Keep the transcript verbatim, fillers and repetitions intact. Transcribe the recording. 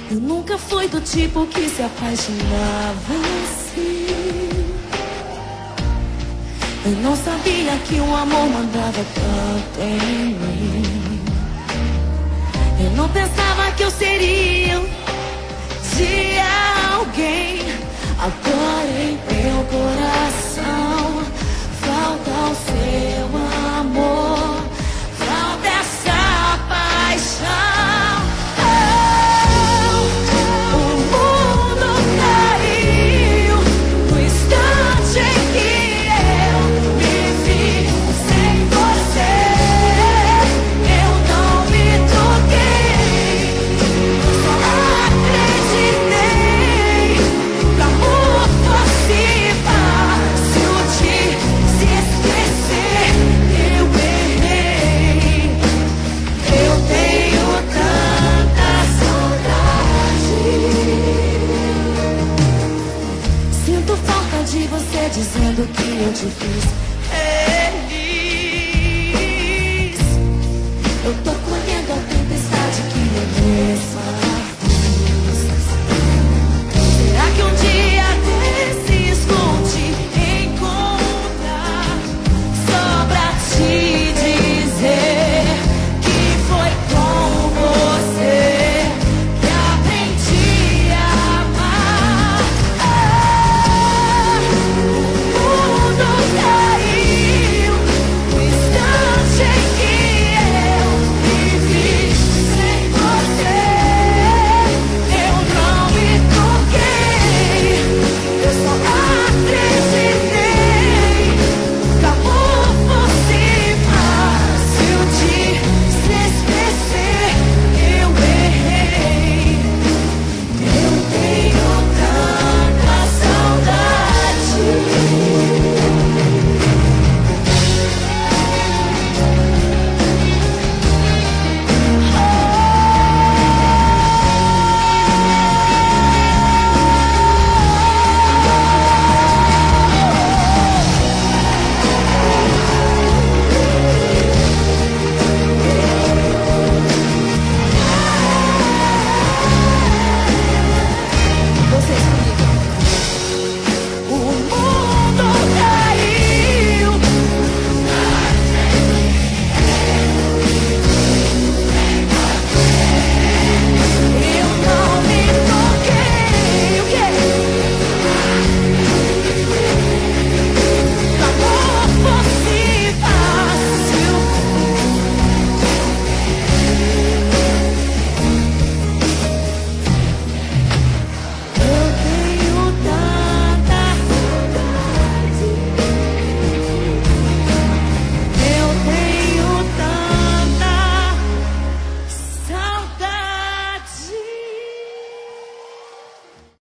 Eu nunca fui do tipo que se apaixonava assim. Eu não sabia que o amor mandava tanto em mim. Eu não pensava que eu seria de alguém. Agora em meu coração falta o seu amor, falta essa paixão. Dizendo que eu te fiz